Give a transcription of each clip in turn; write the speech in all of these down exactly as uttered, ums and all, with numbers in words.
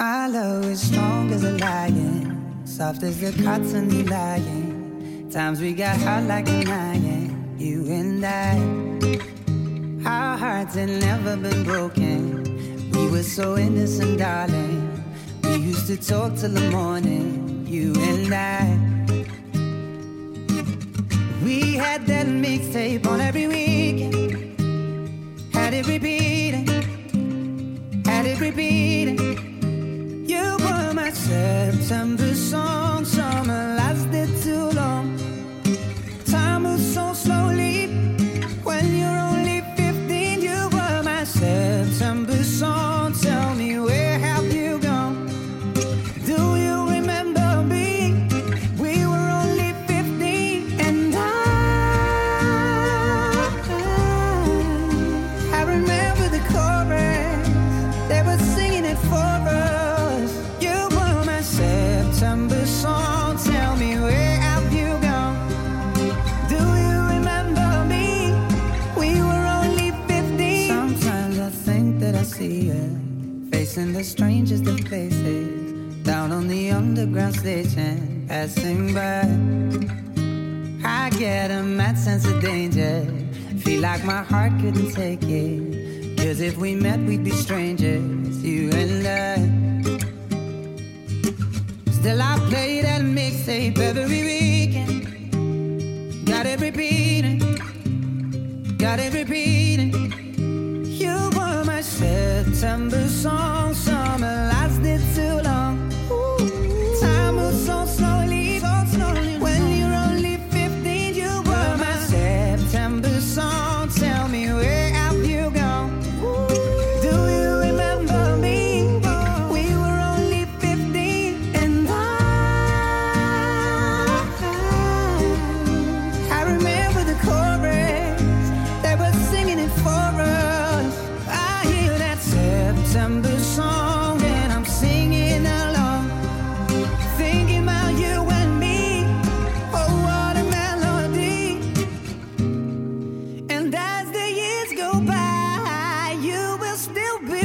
My love is strong as a lion, soft as the cotton lying. Times we got hot like an iron, you and I. Our hearts had never been broken. We were so innocent, darling. We used to talk till the morning, you and I. We had that mixtape on every weekend. Had it repeating, had it repeating. You were my September song. Summer lasted too long. Time moves so slowly. When you're only fifteen, you were my September song. Tell me, where have you gone? Do you remember me? We were only fifteen, and I, I remember the chorus. They were singing it for us. You were my September song. Tell me, where have you gone? Do you remember me? We were only fifteen. Sometimes I think that I see you facing the strangest of places, down on the underground station, passing by. I get a mad sense of danger, feel like my heart couldn't take it. Cause if we met, we'd be strangers, you and I. Still I play that mixtape every weekend. Got it repeating, got it repeating. You were my September song. Summer lasted too long. Time moves so slowly, so slowly. When you're only fifteen, you were my September song. Tell me, where have you gone? Do you remember me? We were only fifteen, and I, I remember the chorus. They were singing it for us. I hear that September song, and I'm singing along, thinking about you and me. Oh, what a melody. And as the years go by, you will still be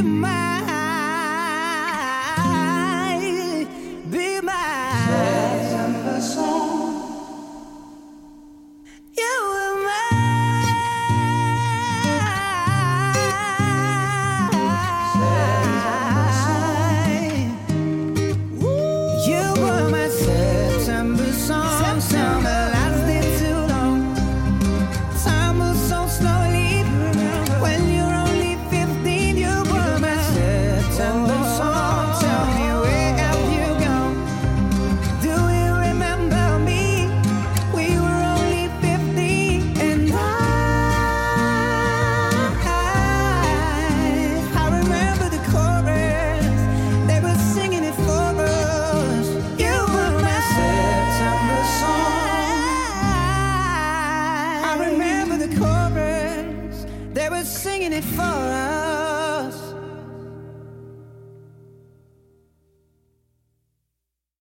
mine, be mine. September song. You were mine. You were my September song. Summer lasted too long. Time moves so slowly. When you're only fifteen, you were my September song. Tell me, where have you gone? Do you remember me? We were only fifteen, and I, I remember the chorus. They were singing it for us. You were my September song. I remember the chorus. They were singing it for us.